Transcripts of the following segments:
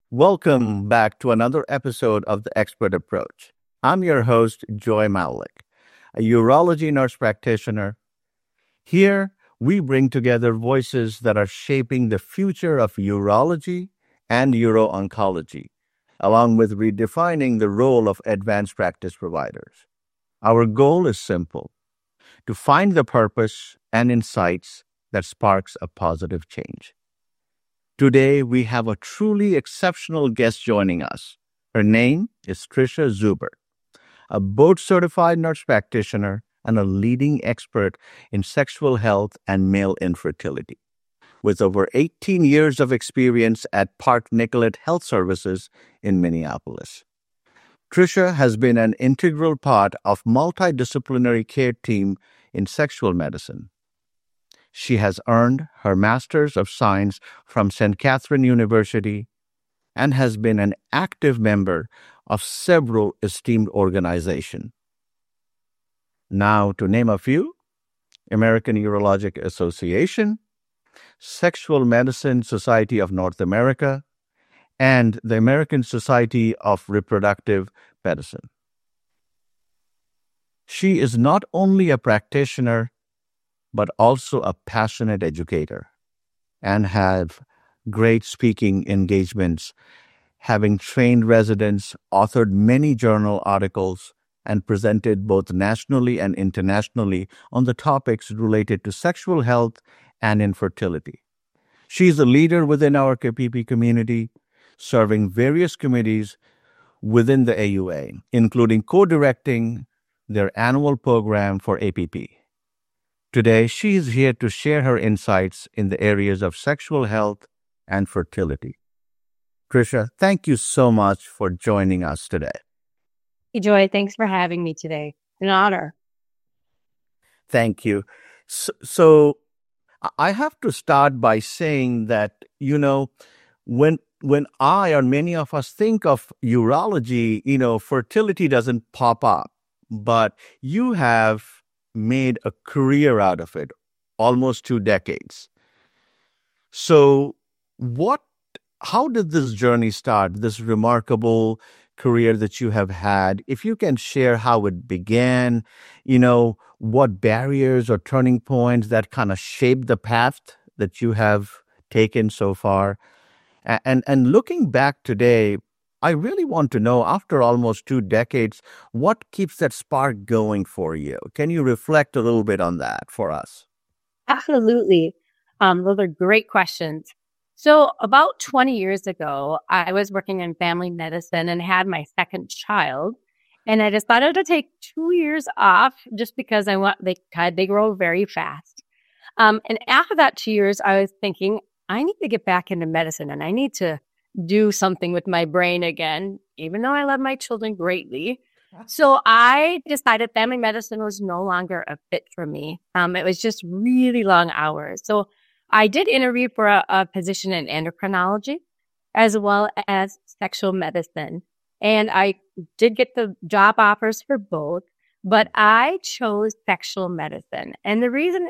Welcome back to another episode of The Expert Approach. I'm your host, Joy Maulik, a urology nurse practitioner. Here, we bring together voices that are shaping the future of urology and uro-oncology, along with redefining the role of advanced practice providers. Our goal is simple: to find the purpose and insights that sparks a positive change. Today, we have a truly exceptional guest joining us. Her name is Trisha Zuber, a board-certified nurse practitioner and a leading expert in sexual health and male infertility. With over 18 years of experience at Park Nicollet Health Services in Minneapolis. Trisha has been an integral part of multidisciplinary care team in sexual medicine. She has earned her Master's of Science from St. Catherine University and has been an active member of several esteemed organizations. Now, to name a few: American Urologic Association, Sexual Medicine Society of North America, and the American Society of Reproductive Medicine. She is not only a practitioner, but also a passionate educator, and have great speaking engagements, having trained residents, authored many journal articles, and presented both nationally and internationally on the topics related to sexual health and infertility. She is a leader within our KPP community, serving various committees within the AUA, including co-directing their annual program for APP. Today, she is here to share her insights in the areas of sexual health and fertility. Trisha, thank you so much for joining us today. Hey, Joy, thanks for having me today. An honor. Thank you. So I have to start by saying that, when I or many of us think of urology, fertility doesn't pop up, but you have made a career out of it, almost 2 decades. So how did this journey start, this remarkable career that you have had? If you can share how it began, what barriers or turning points that kind of shaped the path that you have taken so far. And looking back today, I really want to know, after almost 2 decades, what keeps that spark going for you? Can you reflect a little bit on that for us? Absolutely. Those are great questions. So about 20 years ago, I was working in family medicine and had my second child. And I decided to take 2 years off just because they grow very fast. And after that 2 years, I was thinking, I need to get back into medicine and I need to do something with my brain again, even though I love my children greatly. So I decided family medicine was no longer a fit for me. It was just really long hours. So I did interview for a position in endocrinology as well as sexual medicine. And I did get the job offers for both, but I chose sexual medicine. And the reason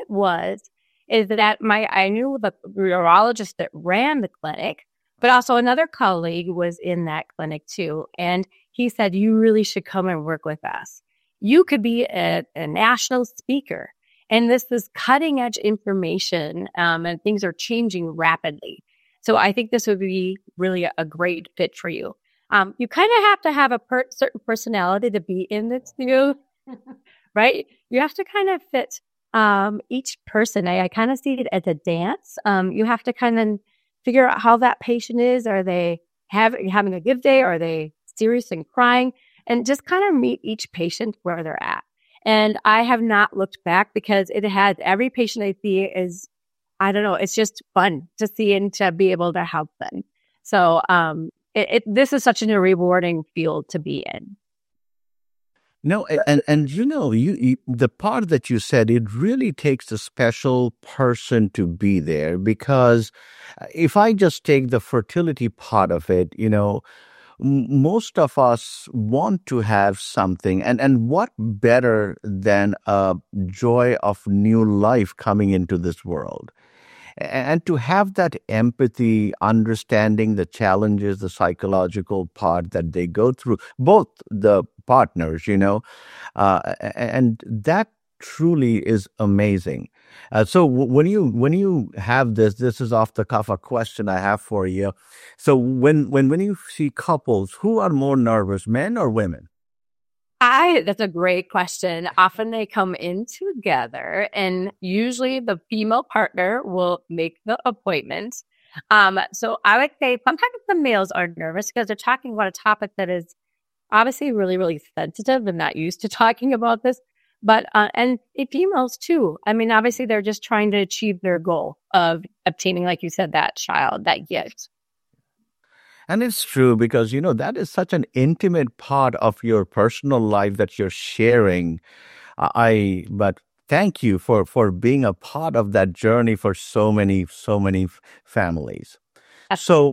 is that I knew the urologist that ran the clinic, but also another colleague was in that clinic too. And he said, you really should come and work with us. You could be a national speaker. And this is cutting edge information, and things are changing rapidly. So I think this would be really a great fit for you. You kind of have to have a certain personality to be in this field, right? You have to kind of fit each person. I kind of see it as a dance. You have to kind of figure out how that patient is. Are they having a good day? Are they serious and crying? And just kind of meet each patient where they're at. And I have not looked back because every patient I see is, I don't know, it's just fun to see and to be able to help them. So this is such a rewarding field to be in. No, and you the part that you said, it really takes a special person to be there, because if I just take the fertility part of it, most of us want to have something, and what better than a joy of new life coming into this world. And to have that empathy, understanding the challenges, the psychological part that they go through, both the partners, and that truly is amazing. So when you have this is off the cuff a question I have for you. So when you see couples, who are more nervous, men or women? That's a great question. Often they come in together, and usually the female partner will make the appointment. So I would say sometimes the males are nervous because they're talking about a topic that is obviously really, really sensitive and not used to talking about this. But, and females too. I mean, obviously they're just trying to achieve their goal of obtaining, like you said, that child, that gift. And it's true because, that is such an intimate part of your personal life that you're sharing. But thank you for being a part of that journey for so many families. So,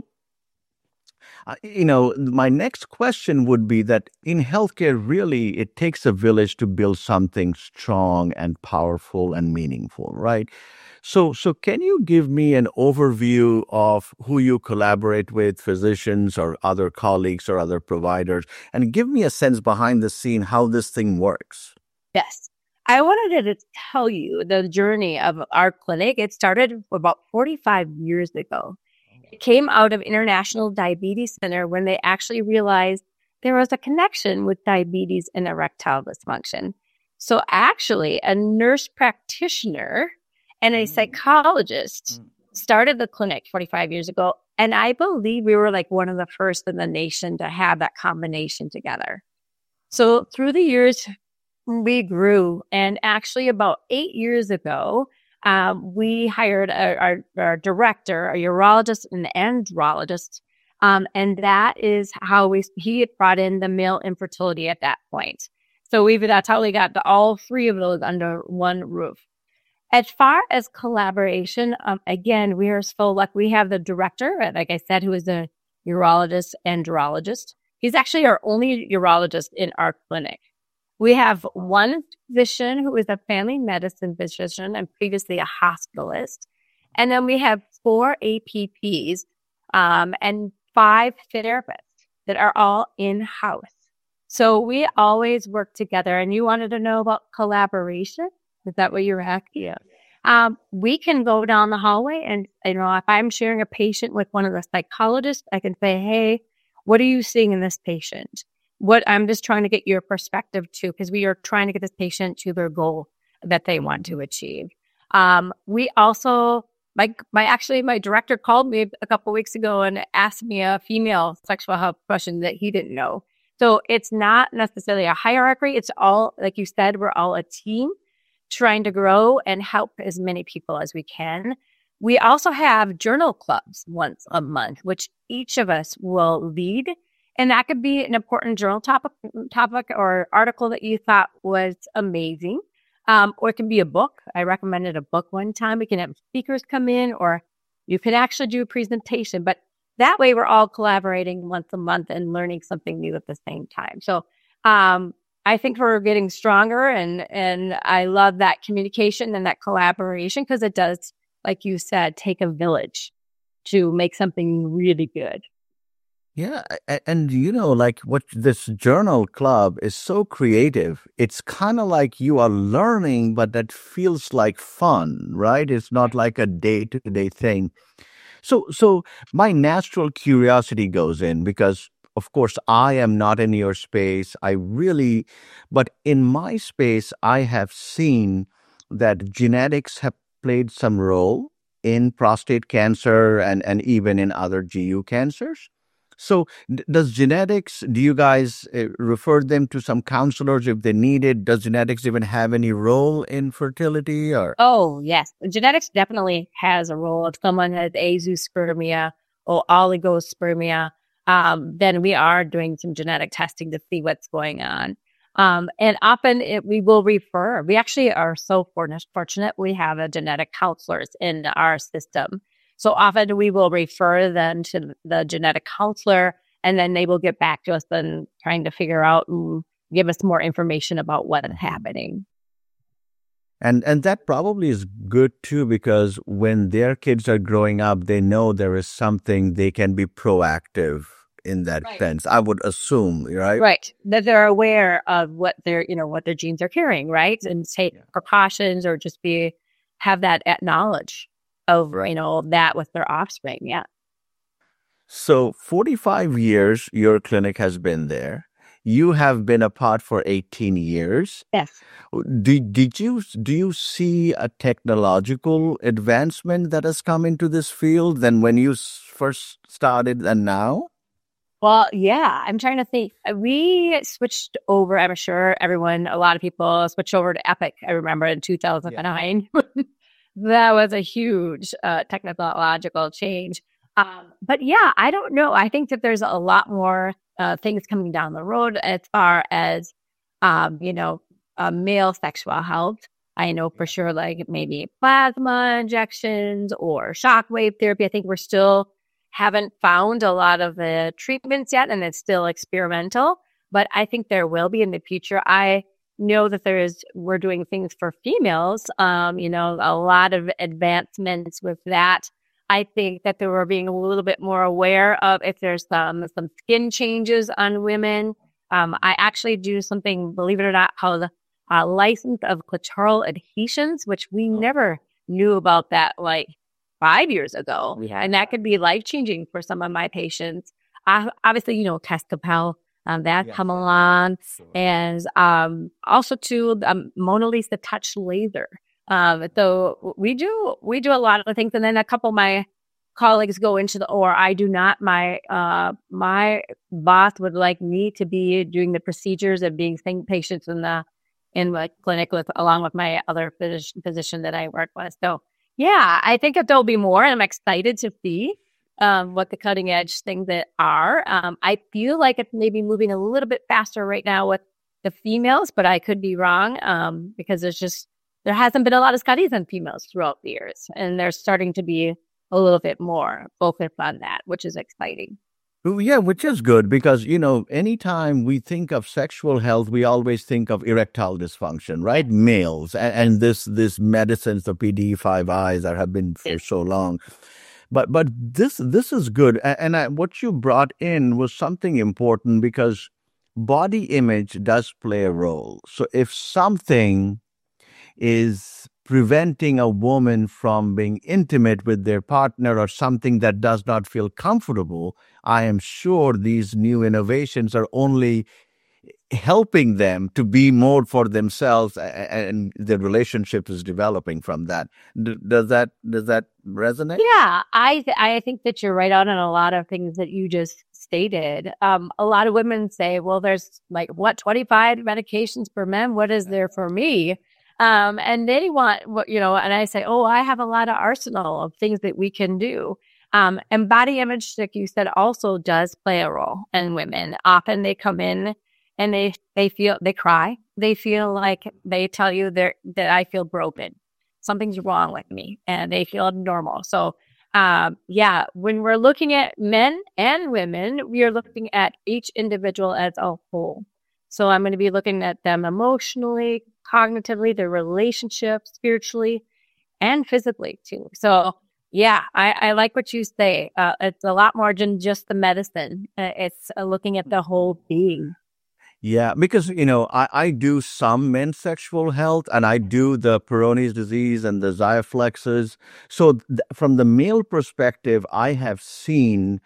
my next question would be that in healthcare, really, it takes a village to build something strong and powerful and meaningful, right? So can you give me an overview of who you collaborate with, physicians or other colleagues or other providers, and give me a sense behind the scene how this thing works? Yes. I wanted to tell you the journey of our clinic. It started about 45 years ago. It came out of International Diabetes Center when they actually realized there was a connection with diabetes and erectile dysfunction. So actually, a nurse practitioner and a psychologist started the clinic 45 years ago. And I believe we were like one of the first in the nation to have that combination together. So through the years, we grew. And actually about 8 years ago, we hired our director, a urologist and andrologist. And that is how he had brought in the male infertility at that point. So that's how we got all three of those under one roof. As far as collaboration, again, we are so lucky. We have the director, like I said, who is a urologist, andrologist. He's actually our only urologist in our clinic. We have one physician who is a family medicine physician and previously a hospitalist. And then we have 4 APPs and 5 therapists that are all in-house. So we always work together. And you wanted to know about collaboration? Is that what you're asking? Yeah. We can go down the hallway and, if I'm sharing a patient with one of the psychologists, I can say, hey, what are you seeing in this patient? I'm just trying to get your perspective too, because we are trying to get this patient to their goal that they want to achieve. We also, my director called me a couple of weeks ago and asked me a female sexual health question that he didn't know. So it's not necessarily a hierarchy. It's all, like you said, we're all a team trying to grow and help as many people as we can. We also have journal clubs once a month, which each of us will lead. And that could be an important journal topic or article that you thought was amazing. Or it can be a book. I recommended a book one time. We can have speakers come in, or you can actually do a presentation. But that way we're all collaborating once a month and learning something new at the same time. So I think we're getting stronger, and I love that communication and that collaboration, because it does, like you said, take a village to make something really good. Yeah, and like what this journal club is so creative. It's kind of like you are learning, but that feels like fun, right? It's not like a day-to-day thing. So my natural curiosity goes in because, of course, I am not in your space. But in my space, I have seen that genetics have played some role in prostate cancer and even in other GU cancers. So do you guys refer them to some counselors if they need it? Does genetics even have any role in fertility or? Oh, yes. Genetics definitely has a role. If someone has azoospermia or oligospermia, then we are doing some genetic testing to see what's going on. And often we will refer. We actually are so fortunate we have a genetic counselors in our system. So often we will refer them to the genetic counselor, and then they will get back to us and trying to figure out and give us more information about what is happening. And that probably is good too, because when their kids are growing up, they know there is something they can be proactive in that Right. sense. I would assume, right? Right. That they're aware of what what their genes are carrying, right? And take Yeah. precautions or just have that knowledge of, Right. that with their offspring. Yeah. So 45 years your clinic has been there. You have been apart for 18 years. Yes. Do you see a technological advancement that has come into this field than when you first started and now? Well, yeah, I'm trying to think. We switched over. I'm sure a lot of people switched over to Epic. I remember in 2009. That was a huge technological change. But yeah, I don't know. I think that there's a lot more things coming down the road as far as, male sexual health. I know for sure, like maybe plasma injections or shockwave therapy. I think we're still haven't found a lot of the treatments yet, and it's still experimental. But I think there will be in the future. I know that we're doing things for females, a lot of advancements with that. I think that they were being a little bit more aware of if there's some skin changes on women. I actually do something, believe it or not, called license of clitoral adhesions, which we never knew about that like 5 years ago. Yeah. And that could be life-changing for some of my patients. Obviously, Testapel, that come along. Sure. And also too, Mona Lisa Touch Laser. So we do a lot of the things. And then a couple of my colleagues go into or I do not. My boss would like me to be doing the procedures of being seeing patients in the clinic along with my other physician that I work with. So yeah, I think that there'll be more, and I'm excited to see what the cutting edge things that are. I feel like it's maybe moving a little bit faster right now with the females, but I could be wrong because there hasn't been a lot of studies on females throughout the years, and there's starting to be a little bit more focus on that, which is exciting. Yeah, which is good because, anytime we think of sexual health, we always think of erectile dysfunction, right? Males and this medicines, the PDE5Is that have been for so long. But this is good. And what you brought in was something important because body image does play a role. So if something is preventing a woman from being intimate with their partner or something that does not feel comfortable, I am sure these new innovations are only helping them to be more for themselves, and the relationship is developing from that. Does that resonate? Yeah, I think that you're right on a lot of things that you just stated. A lot of women say, well, there's 25 medications for men. What is there for me? And they want and I say, oh, I have a lot of arsenal of things that we can do. And body image, like you said, also does play a role in women. Often they come in and they cry. They feel like they tell you that I feel broken. Something's wrong with me, and they feel abnormal. So, when we're looking at men and women, we are looking at each individual as a whole. So I'm going to be looking at them emotionally, cognitively, their relationships, spiritually, and physically too. So yeah, I like what you say. It's a lot more than just the medicine. It's looking at the whole being. Yeah, because, I do some men's sexual health and I do the Peyronie's disease and the Xiaflexes. So from the male perspective, I have seen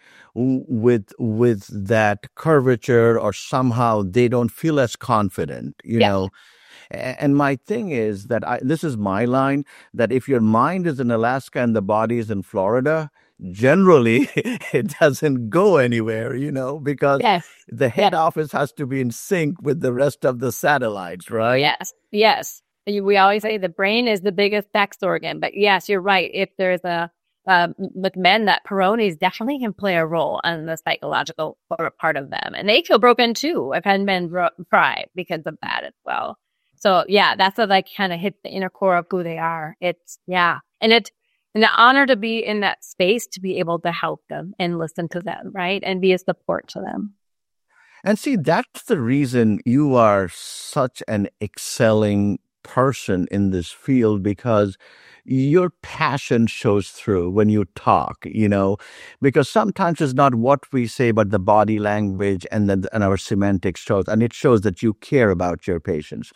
with that curvature or somehow they don't feel as confident, Yeah. And my thing is that this is my line, that if your mind is in Alaska and the body is in Florida, generally it doesn't go anywhere, because Yes. the head office has to be in sync with the rest of the satellites, right? Yes. We always say the brain is the biggest sex organ, but yes, you're right. If there's with men, that Peyronie's definitely can play a role in the psychological part of them, and they feel broken too. I've had men cry because of that as well. So yeah, that's what kind of hits the inner core of who they are. And it's an honor to be in that space, to be able to help them and listen to them, right? And be a support to them. And see, that's the reason you are such an excelling person in this field because your passion shows through when you talk, because sometimes it's not what we say, but the body language and our semantics shows, and it shows that you care about your patients.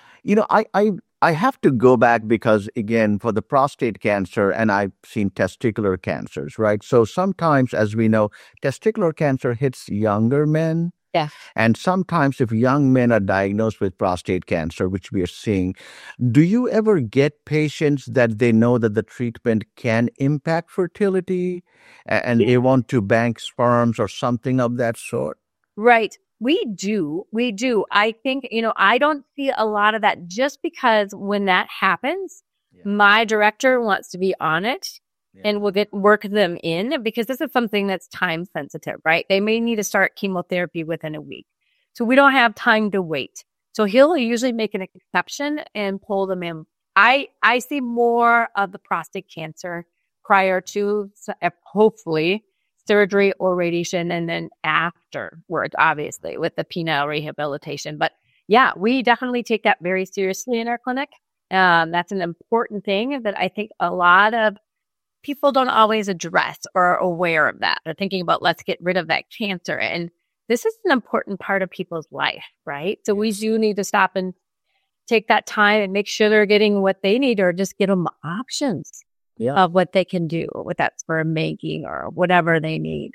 I have to go back because, again, for the prostate cancer, and I've seen testicular cancers, right? So sometimes, as we know, testicular cancer hits younger men. Yeah. And sometimes, if young men are diagnosed with prostate cancer, which we are seeing, do you ever get patients that they know that the treatment can impact fertility and they want to bank sperms or something of that sort? Right. We do. We do. I think, I don't see a lot of that just because when that happens, my director wants to be on it and we'll work them in because this is something that's time sensitive, right? They may need to start chemotherapy within a week. So we don't have time to wait. So he'll usually make an exception and pull them in. I see more of the prostate cancer prior to, hopefully, surgery or radiation, and then afterwards, obviously, with the penile rehabilitation. But yeah, we definitely take that very seriously in our clinic. That's an important thing that I think a lot of people don't always address or are aware of that. They're thinking about, let's get rid of that cancer. And this is an important part of people's life, right? So we do need to stop and take that time and make sure they're getting what they need or just give them options of what they can do with that sperm making or whatever they need.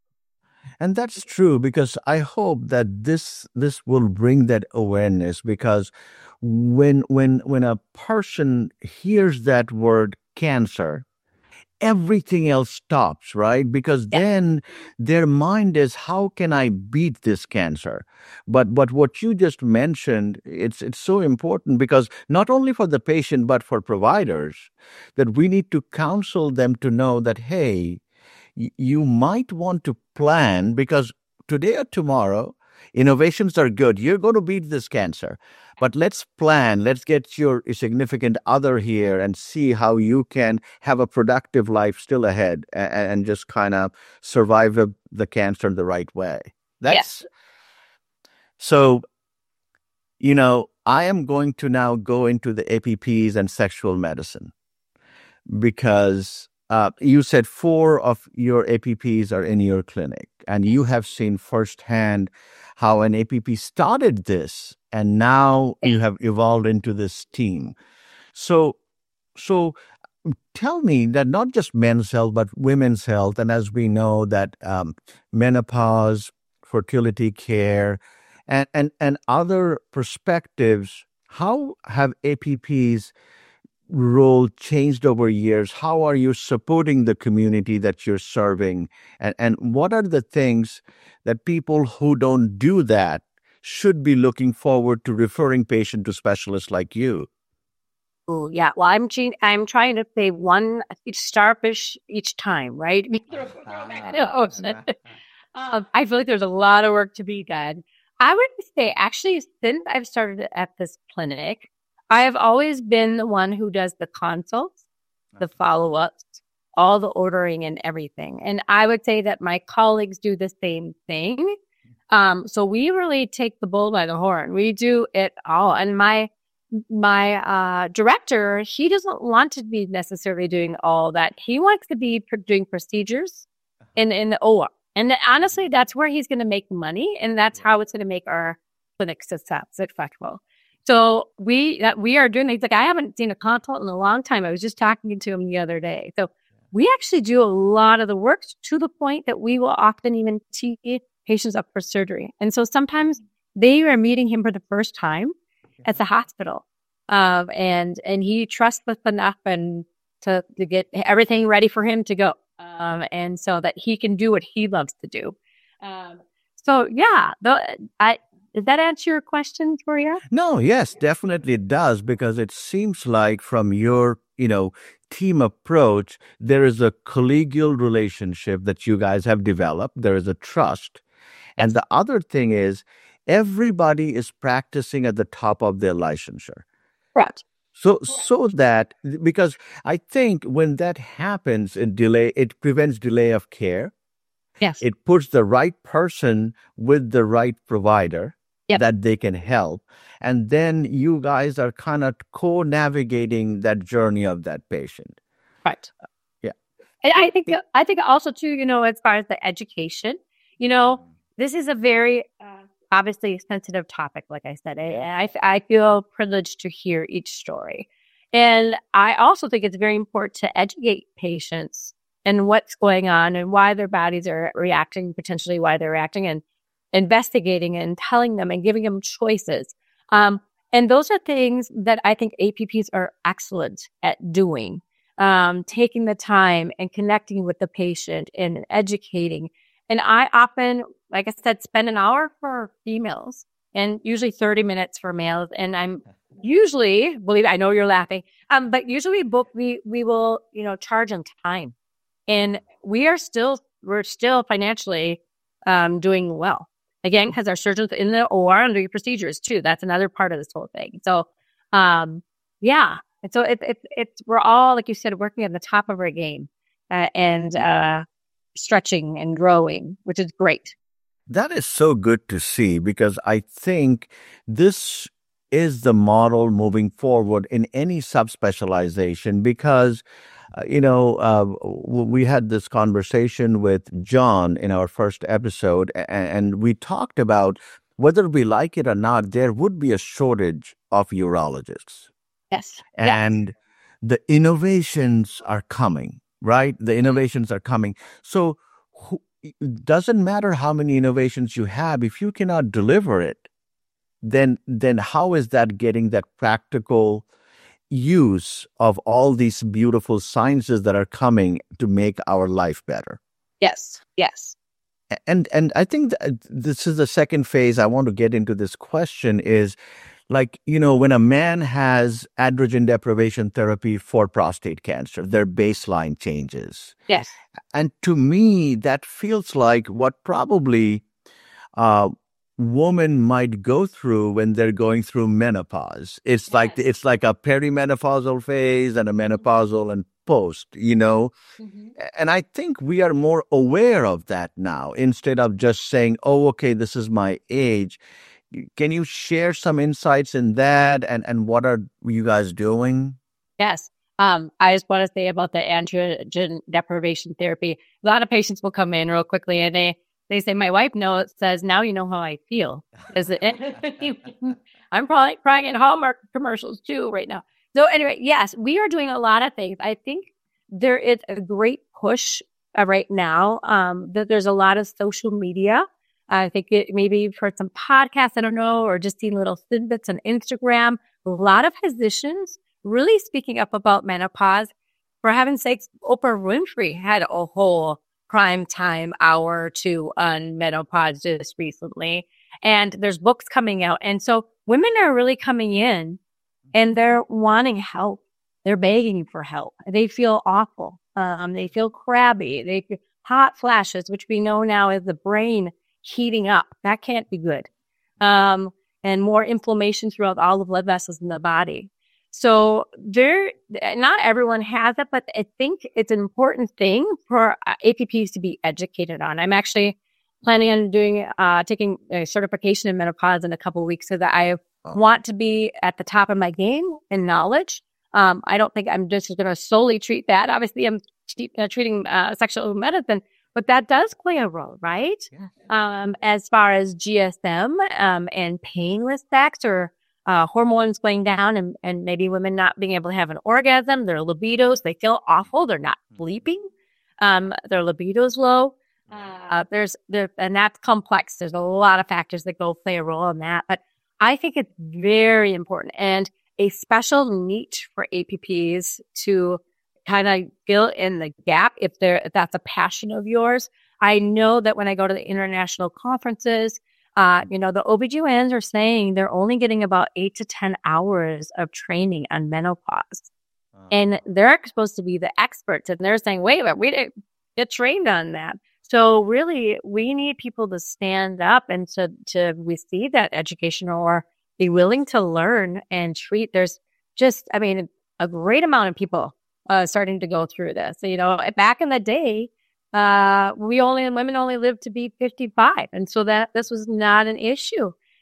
And that's true because I hope that this will bring that awareness because when a person hears that word cancer, everything else stops, right? Because then their mind is, how can I beat this cancer? But what you just mentioned, it's so important because not only for the patient, but for providers, that we need to counsel them to know that, hey, you might want to plan because today or tomorrow, innovations are good. You're going to beat this cancer. But let's plan. Let's get your significant other here and see how you can have a productive life still ahead and just kind of survive the cancer the right way. So, I am going to now go into the APPs and sexual medicine because you said 4 of your APPs are in your clinic, and you have seen firsthand how an APP started this, and now you have evolved into this team. So tell me that not just men's health, but women's health, and as we know that menopause, fertility care, and other perspectives, how have APPs role changed over years? How are you supporting the community that you're serving? And what are the things that people who don't do that should be looking forward to referring patient to specialists like you? Oh, yeah. Well, I'm trying to save one each starfish each time, right? I feel like there's a lot of work to be done. I would say, actually, since I've started at this clinic, I have always been the one who does the consults, the follow-ups, all the ordering and everything. And I would say that my colleagues do the same thing. So we really take the bull by the horn. We do it all. And my director, he doesn't want to be necessarily doing all that. He wants to be doing procedures in the OR. And honestly, that's where he's going to make money. And that's how it's going to make our clinic successful. So we are doing things like I haven't seen a consult in a long time. I was just talking to him the other day. So we actually do a lot of the work to the point that we will often even tee patients up for surgery. And so sometimes they are meeting him for the first time at the hospital. And he trusts us enough and to get everything ready for him to go. And so that he can do what he loves to do. So yeah, did that answer your question, Toria? No, yes, definitely it does, because it seems like from your, team approach, there is a collegial relationship that you guys have developed. There is a trust. And the other thing is everybody is practicing at the top of their licensure. Correct. So that, because I think when that happens, it prevents delay of care. Yes. It puts the right person with the right provider. that they can help. And then you guys are kind of co-navigating that journey of that patient. Right. Yeah. And I think also too, as far as the education, this is a very obviously sensitive topic. Like I said, I feel privileged to hear each story. And I also think it's very important to educate patients and what's going on and why their bodies are reacting, potentially why they're reacting, and investigating and telling them and giving them choices. And those are things that I think APPs are excellent at doing, taking the time and connecting with the patient and educating. And I often, like I said, spend an hour for females and usually 30 minutes for males. And I'm usually, I know you're laughing, but usually we will, charge them time. And we're still financially doing well. Again, because our surgeons in the OR and doing procedures too. That's another part of this whole thing. So, yeah. And so we're all, like you said, working at the top of our game and stretching and growing, which is great. That is so good to see, because I think this is the model moving forward in any subspecialization, because we had this conversation with John in our first episode, and we talked about whether we like it or not, there would be a shortage of urologists. Yes. And the innovations are coming, right? The innovations are coming. So it doesn't matter how many innovations you have. If you cannot deliver it, then how is that getting that practical use of all these beautiful sciences that are coming to make our life better? Yes. And I think this is the second phase I want to get into this question is, like, when a man has androgen deprivation therapy for prostate cancer, their baseline changes. Yes. And to me, that feels like what probably women might go through when they're going through menopause. It's like a perimenopausal phase and a menopausal and post, Mm-hmm. And I think we are more aware of that now, instead of just saying, oh, okay, this is my age. Can you share some insights in that, and what are you guys doing? Yes. I just want to say about the androgen deprivation therapy. A lot of patients will come in real quickly and they say, my wife says, now you know how I feel. I'm probably crying in Hallmark commercials too right now. So anyway, yes, we are doing a lot of things. I think there is a great push right now that there's a lot of social media. I think maybe you've heard some podcasts, I don't know, or just seen little tidbits on Instagram. A lot of physicians really speaking up about menopause. For heaven's sakes, Oprah Winfrey had a whole prime time hour or two on menopause just recently. And there's books coming out. And so women are really coming in and they're wanting help. They're begging for help. They feel awful. They feel crabby. They feel hot flashes, which we know now is the brain heating up. That can't be good. And more inflammation throughout all the blood vessels in the body. So not everyone has it, but I think it's an important thing for APPs to be educated on. I'm actually planning on taking a certification in menopause in a couple of weeks, so that I want to be at the top of my game in knowledge. I don't think I'm just going to solely treat that. Obviously, I'm treating sexual medicine, but that does play a role, right? Yeah. As far as GSM and pain with sex, or hormones going down, and maybe women not being able to have an orgasm, their libidos, they feel awful, they're not sleeping, their libido's low. And that's complex. There's a lot of factors that play a role in that, but I think it's very important and a special niche for APPs to kind of fill in the gap if that's a passion of yours. I know that when I go to the international conferences, the OBGYNs are saying they're only getting about 8 to 10 hours of training on menopause. And they're supposed to be the experts. And they're saying, wait, we didn't get trained on that. So really, we need people to stand up and to receive that education or be willing to learn and treat. There's just, a great amount of people starting to go through this. Back in the day, women only lived to be 55. And so that this was not an issue.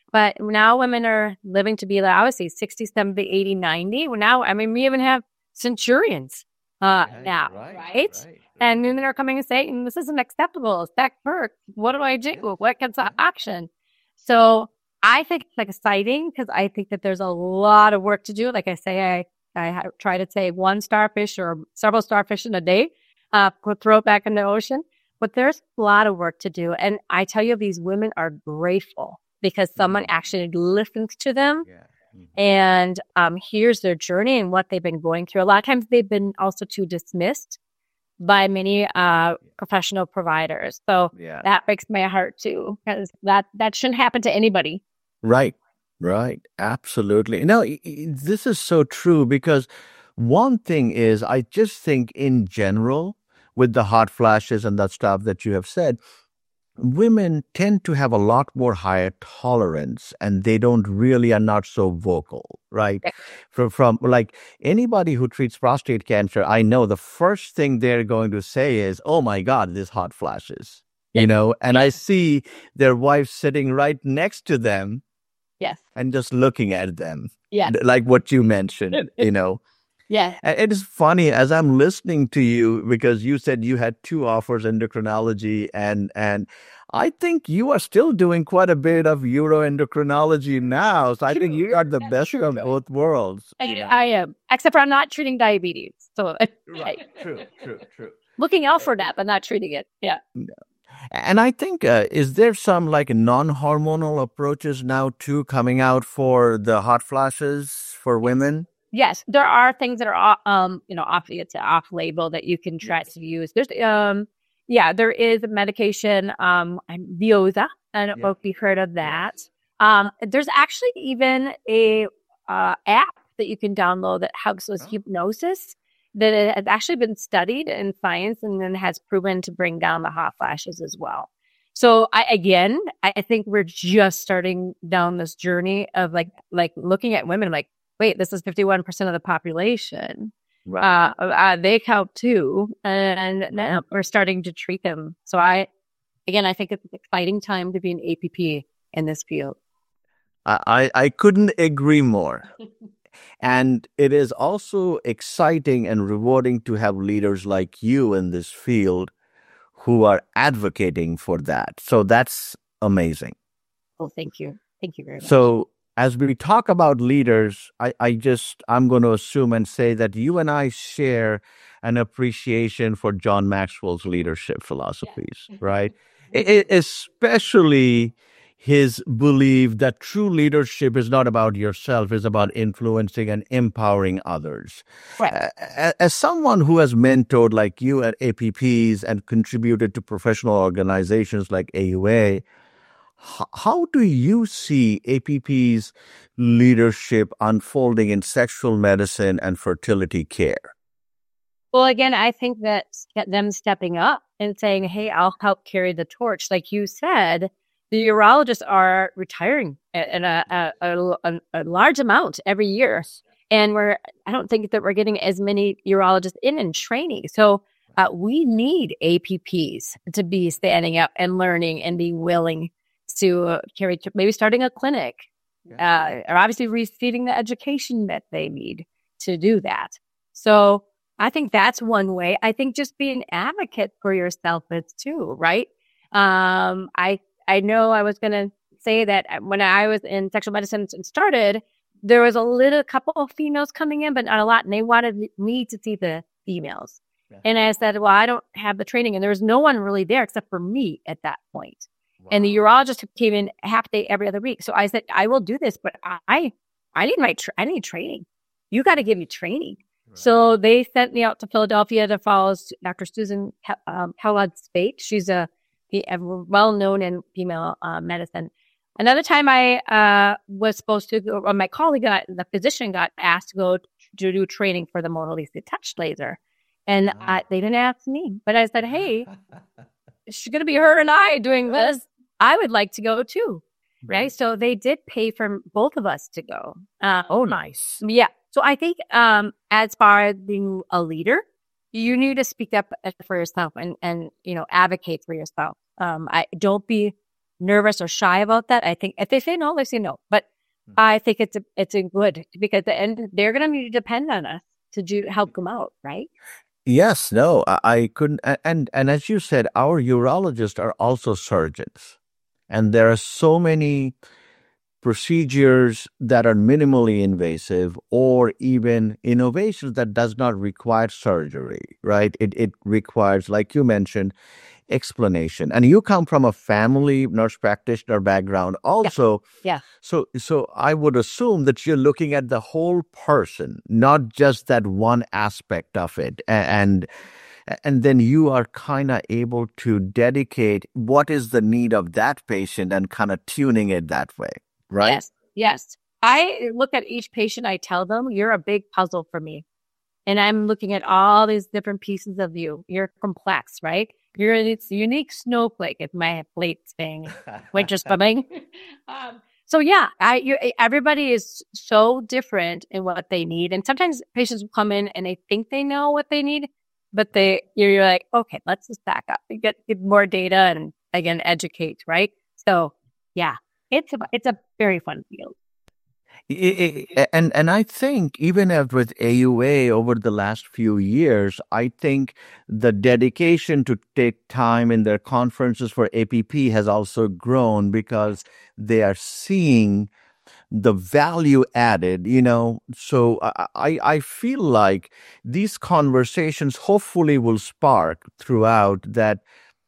But now women are living to be, obviously, 60, 70, 80, 90. Well, now, I mean, we even have centurions now, right? And women are coming and saying, this isn't acceptable. Stack perk. What do I do? What gets the option? So I think it's exciting because I think that there's a lot of work to do. Like I say, I try to say one starfish or several starfish in a day, throw it back in the ocean. But there's a lot of work to do. And I tell you, these women are grateful because someone actually listens to them and hears their journey and what they've been going through. A lot of times they've been also too dismissed by many professional providers. So that breaks my heart too, because that shouldn't happen to anybody. Right. Absolutely. No, this is so true because one thing is, I just think in general, with the hot flashes and that stuff that you have said, women tend to have a lot more higher tolerance and they are not so vocal, right? From like anybody who treats prostate cancer, I know the first thing they're going to say is, oh my God, this hot flashes, and I see their wife sitting right next to them. Yes. And just looking at them. Yeah. Like what you mentioned, Yeah. And it is funny as I'm listening to you because you said you had 2 offers, endocrinology and I think you are still doing quite a bit of uroendocrinology now. So I think you are the best of both worlds. I am, except for I'm not treating diabetes. So right. True. Looking out for that, but not treating it. Yeah. No. And I think, is there some like non-hormonal approaches now too coming out for the hot flashes for women? Yes, there are things that are, off label that you can try to use. There's, there is a medication, Veoza. I don't know if you've heard of that. There's actually even a app that you can download that helps with hypnosis. That it has actually been studied in science and then has proven to bring down the hot flashes as well. So I think we're just starting down this journey of like looking at women like, wait, this is 51% of the population. Right. They count too. And now we're starting to treat them. So I think it's an exciting time to be an APP in this field. I couldn't agree more. And it is also exciting and rewarding to have leaders like you in this field who are advocating for that. So that's amazing. Well, thank you. Thank you very much. So as we talk about leaders, I'm going to assume and say that you and I share an appreciation for John Maxwell's leadership philosophies, right? Especially his belief that true leadership is not about yourself, it's about influencing and empowering others. Right. As someone who has mentored like you at APPs and contributed to professional organizations like AUA, how do you see APP's leadership unfolding in sexual medicine and fertility care? Well, again, I think that them stepping up and saying, hey, I'll help carry the torch. Like you said, the urologists are retiring in a large amount every year. And I don't think that we're getting as many urologists in training. So we need APPs to be standing up and learning and be willing to maybe starting a clinic, or obviously receiving the education that they need to do that. So I think that's one way. I think just be an advocate for yourself is too, right? I know I was going to say that when I was in sexual medicine and started, there was a couple of females coming in, but not a lot. And they wanted me to see the females. Yeah. And I said, well, I don't have the training. And there was no one really there except for me at that point. Wow. And the urologist came in half day every other week. So I said, I will do this, but I need training. You got to give me training. Right. So they sent me out to Philadelphia to follow Dr. Susan Hellad-Spate. She's a well-known in female medicine. Another time I was supposed to go, or my colleague, the physician, got asked to go to do training for the Mona Lisa touch laser. And they didn't ask me. But I said, hey, it's going to be her and I doing this. I would like to go too. Right? So they did pay for both of us to go. Nice. Yeah. So I think as far as being a leader, you need to speak up for yourself and advocate for yourself. Don't be nervous or shy about that. I think if they say no, they say no. But I think it's a good, because at the end they're going to need to depend on us to help them out, right? Yes, no, I couldn't. And as you said, our urologists are also surgeons. And there are so many procedures that are minimally invasive or even innovations that does not require surgery, right? It requires, like you mentioned, explanation. And you come from a family nurse practitioner background also. Yeah. So I would assume that you're looking at the whole person, not just that one aspect of it. And then you are kind of able to dedicate what is the need of that patient and kind of tuning it that way, right? Yes. Yes. I look at each patient. I tell them, you're a big puzzle for me. And I'm looking at all these different pieces of you. You're complex, right? You're this unique snowflake, if my plate's saying winter swimming. So yeah, everybody is so different in what they need. And sometimes patients will come in and they think they know what they need, but you're like, okay, let's just back up and get more data and again, educate, right? So yeah, it's a very fun field. And I think even with AUA over the last few years, I think the dedication to take time in their conferences for APP has also grown because they are seeing the value added, So I feel like these conversations hopefully will spark throughout that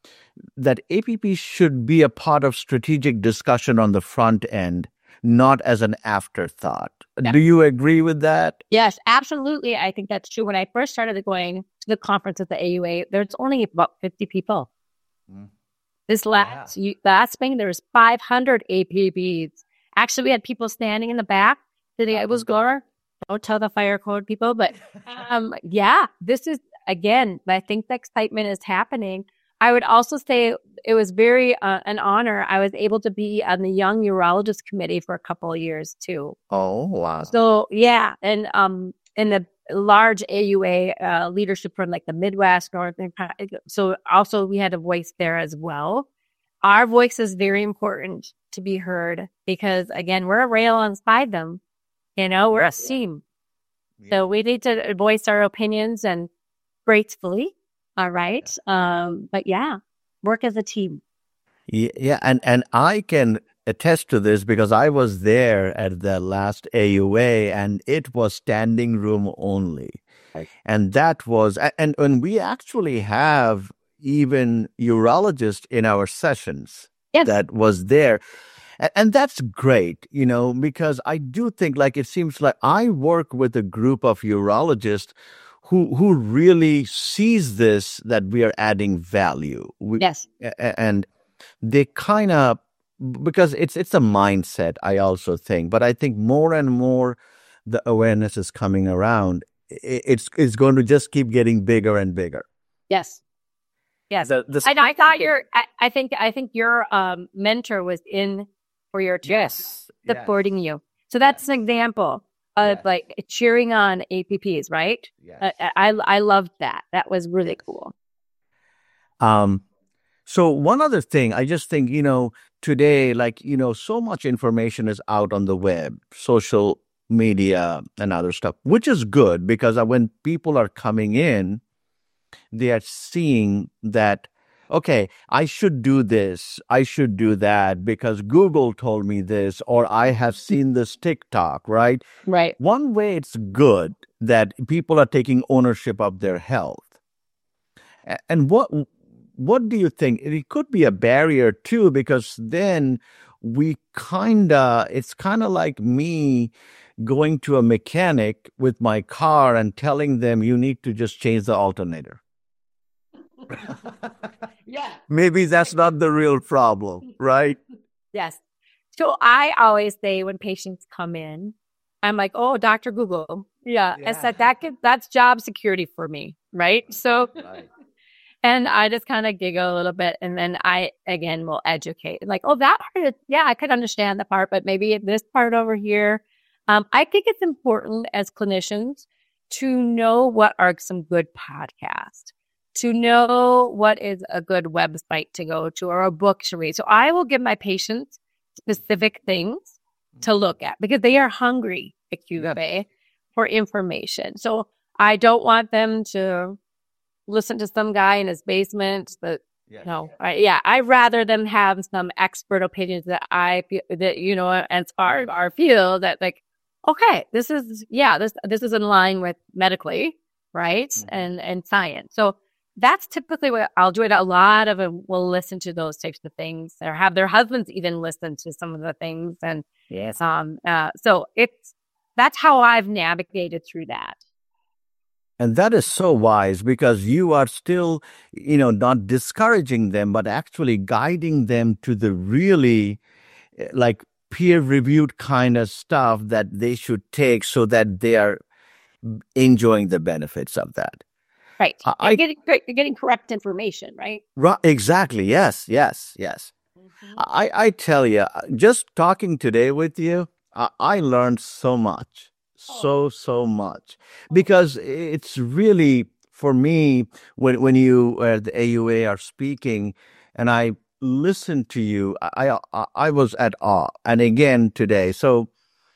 APP should be a part of strategic discussion on the front end, not as an afterthought. Yeah. Do you agree with that? Yes, absolutely. I think that's true. When I first started going to the conference at the AUA, there's only about 50 people. This last spring, there was 500 APPs. Actually, we had people standing in the back. It was Gore. Don't tell the fire code people, but this is, again, I think the excitement is happening. I would also say it was very an honor. I was able to be on the Young Urologist Committee for a couple of years too. Oh, wow. So yeah, and in the large AUA leadership from like the Midwest, North, so also we had a voice there as well. Our voice is very important to be heard because again, we're a rail inside them. We're a seam. Yeah. So we need to voice our opinions and gracefully. All right. But yeah, work as a team. Yeah. And I can attest to this because I was there at the last AUA and it was standing room only. Right. And that was, and we actually have even urologists in our sessions that was there. And that's great, because I do think it seems like I work with a group of urologists who really sees this, that we are adding value. Yes. And they kind of, because it's a mindset, I also think, but I think more and more the awareness is coming around. It's going to just keep getting bigger and bigger. Yes. Yes. I thought I think your mentor was in for your team, supporting you. So that's an example of cheering on APPs, right? Yes. I loved that. That was really cool. So one other thing, I just think, today, so much information is out on the web, social media and other stuff, which is good because when people are coming in, they are seeing that, okay, I should do this, I should do that because Google told me this, or I have seen this TikTok, right? Right. One way it's good that people are taking ownership of their health. And what do you think? It could be a barrier too, because then it's kind of like me going to a mechanic with my car and telling them you need to just change the alternator. Yeah. Maybe that's not the real problem, right? Yes. So I always say when patients come in, I'm like, oh, Dr. Google. Yeah. I said that's job security for me. Right. So, and I just kind of giggle a little bit. And then I, again, will educate like, oh, that part, I could understand the part, but maybe this part over here. I think it's important as clinicians to know what are some good podcasts. to know what is a good website to go to or a book to read. So I will give my patients specific things to look at because they are hungry at QVA for information. So I don't want them to listen to some guy in his basement. But I'd rather them have some expert opinions that I feel that, as part of our field that like, okay, this is in line with medically, right? And science. So that's typically what I'll do. A lot of them will listen to those types of things or have their husbands even listen to some of the things. And so that's how I've navigated through that. And that is so wise because you are still, not discouraging them, but actually guiding them to the really like peer-reviewed kind of stuff that they should take so that they are enjoying the benefits of that. Right. You're getting correct information, right? Right. Exactly. Yes. Mm-hmm. I tell you, just talking today with you, I learned so much. So much, because it's really, for me, when you at the AUA are speaking and I listened to you, I was at awe. And again today. So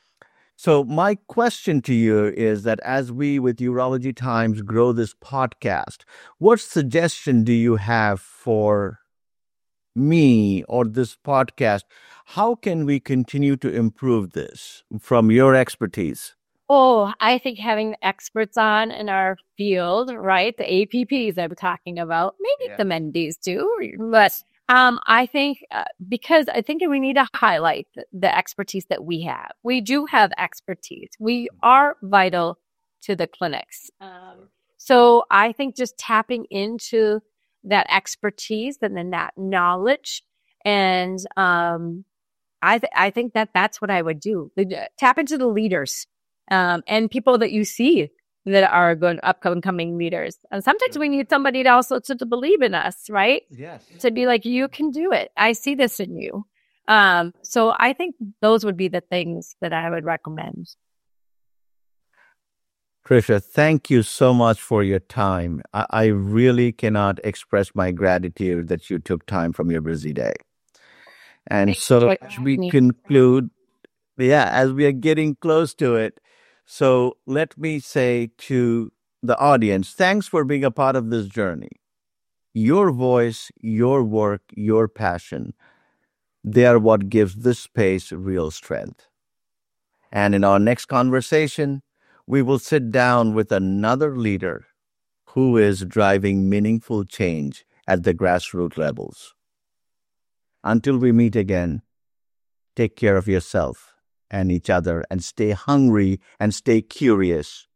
my question to you is that as we with Urology Times grow this podcast, what suggestion do you have for me or this podcast? How can we continue to improve this from your expertise? Oh, I think having experts on in our field, right? The APPs I'm talking about, maybe the MDs too, but I think because I think we need to highlight the expertise that we have. We do have expertise. We are vital to the clinics. So I think just tapping into that expertise and then that knowledge, and I think that's what I would do. Tap into the leaders. And people that you see that are good upcoming leaders. And sometimes we need somebody to also to believe in us, right? Yes. To be like, you can do it. I see this in you. So I think those would be the things that I would recommend. Tricia, thank you so much for your time. I really cannot express my gratitude that you took time from your busy day. And so as we conclude, as we are getting close to it, so let me say to the audience, thanks for being a part of this journey. Your voice, your work, your passion, they are what gives this space real strength. And in our next conversation, we will sit down with another leader who is driving meaningful change at the grassroots levels. Until we meet again, take care of yourself and each other, and stay hungry and stay curious